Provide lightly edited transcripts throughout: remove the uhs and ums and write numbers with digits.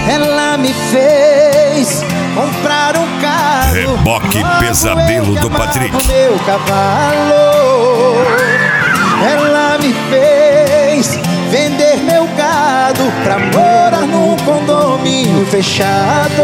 Ela me fez comprar um carro. Reboque Pesadelo do Patrick. Meu cavalo. Ela me fez vender meu gado pra morar num condomínio fechado.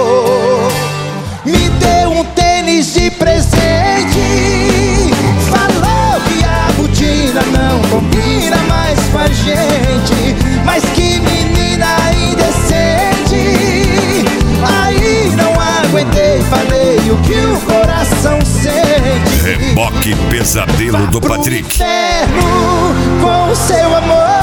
Me deu um tênis de presente. Falou que a botina não combina mais com a gente. Mas que menina indecente. Aí não aguentei, falei o que o coração sente. Reboque Pesadelo do Patrick. Inferno com o seu amor.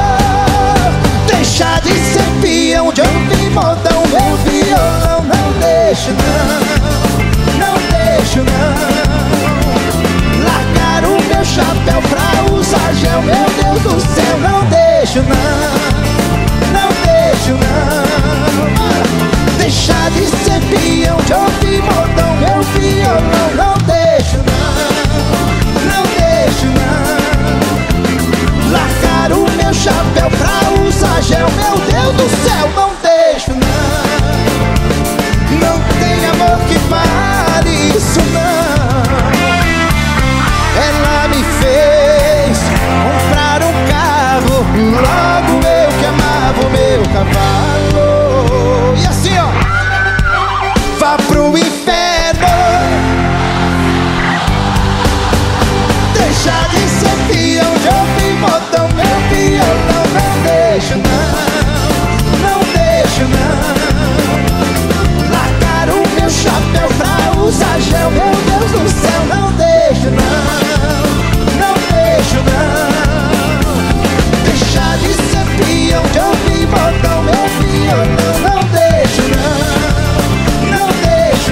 Deixa de ser peão, de ouvir modão, meu violão. Não deixo não, não deixo não. Largar o meu chapéu pra usar gel, meu Deus do céu. Não deixo não, não deixo não. Deixa de ser peão, de ouvir modão, meu violão. Não deixo não, não deixo não. Largar o meu chapéu pra usar gel, meu Deus do céu. Não deixo não. Não tem amor que pare isso não. Ela me fez comprar um carro. Logo eu que amava o meu cavalo. E assim ó, vá pro inferno. Deixa de ser peão, de ouvir modão, meu violão. Não deixo não, não deixo não. Largar o meu chapéu pra usar gel, meu Deus do céu. Não deixo não, não deixo não. Deixa de ser peão, de ouvir modão, meu violão. Não deixo não, não deixo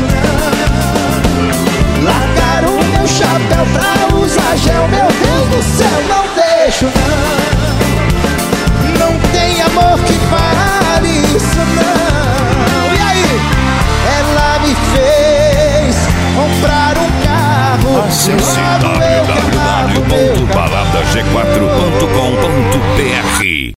não. Largar o meu chapéu pra usar gel, meu Deus do céu. Não deixo não. Não tem amor que pare isso não. E aí? Ela me fez comprar um carro. Acesse www.baladag4.com.br